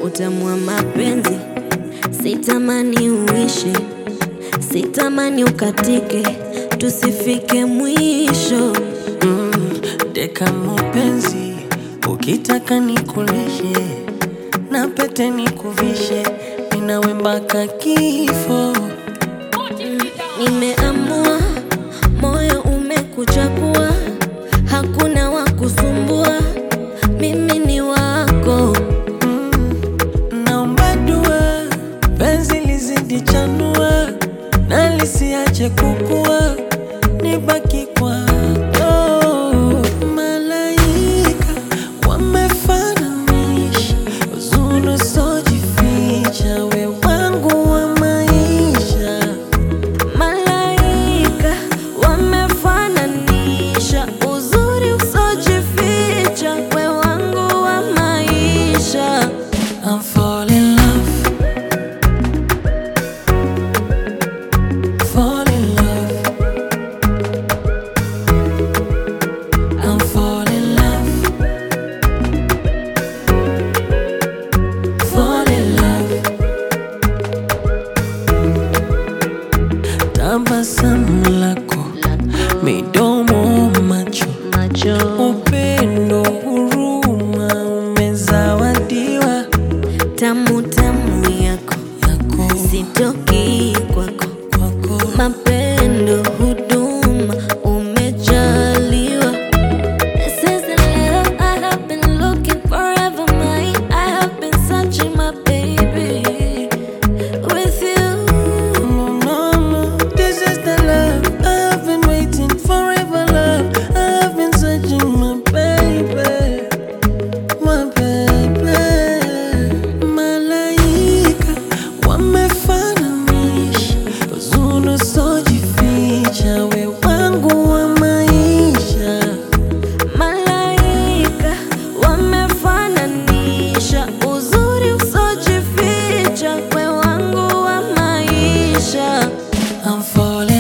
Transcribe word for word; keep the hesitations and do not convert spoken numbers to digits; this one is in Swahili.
utamu wa mapenzi. Sitamani uishi, sitamani ukatike, tusifike mwisho. mm, Deka mpenzi, ukitaka nikulishe na pete nikuvishe, ninawe mpaka kifo. Nimeamua, moyo umekuchagua, hakuna wa kusumbua, mimi ni wako. mm, Naomba dua, penzi lizidi chanua, na lisiache kukua, nibaki kwako. Malaika wamefananisha, uzuri usiojificha, we wangu wa maisha. Malaika wamefananisha, uzuri usiojificha, we wangu wa maisha. I'm fall in love, fall in love, I'm fall in love, fall in love. Tabasamu lako, midomo, macho, Macho upendo, huruma, umezawadiwa tamu tamu yako, yako sitoki kwako, kwako. mapendo huduma umejaliwa. This is the love I have been looking forever, mine. I have been searching, my baby, with you. No, no, no, this is the love I've been waiting forever, love I've been searching, my baby, my baby. Malaika wamefananisha, uzuri usiojificha, we wangu wa maisha. Malaika wamefananisha, uzuri usiojificha, we wangu wa maisha. I'm falling